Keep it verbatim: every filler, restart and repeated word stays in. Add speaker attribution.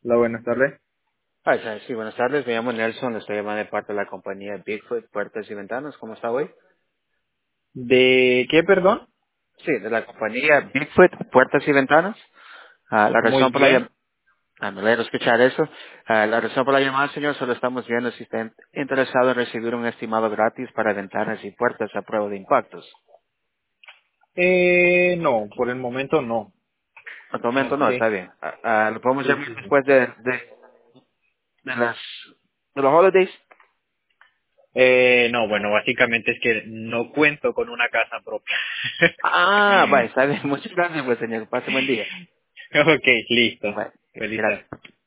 Speaker 1: Hola, buenas tardes.
Speaker 2: Hi, sí, sí, buenas tardes. Me llamo Nelson, le estoy llamando de parte de la compañía Bigfoot Puertas y Ventanas. ¿Cómo está hoy?
Speaker 1: ¿De qué, perdón?
Speaker 2: Sí, de la compañía Bigfoot Puertas y Ventanas. Ah, la
Speaker 1: Muy
Speaker 2: razón por la
Speaker 1: bien.
Speaker 2: llamada, ah, me alegro escuchar eso. Ah, la razón por la llamada, señor, solo estamos viendo si está in- interesado en recibir un estimado gratis para ventanas y puertas a prueba de impactos.
Speaker 1: Eh, no, por el momento no.
Speaker 2: Al
Speaker 1: No
Speaker 2: momento no,
Speaker 1: sé.
Speaker 2: está bien. Ah, ah, lo podemos
Speaker 1: Sí,
Speaker 2: llamar
Speaker 1: sí, sí.
Speaker 2: después de, de, de las de los holidays.
Speaker 1: Eh, no, bueno, básicamente es que no cuento con una casa propia.
Speaker 2: Ah, vale, está bien. Muchas gracias, pues, señor. Pase buen día.
Speaker 1: Ok, listo.
Speaker 2: Bye.
Speaker 1: Feliz tarde.
Speaker 2: Gracias.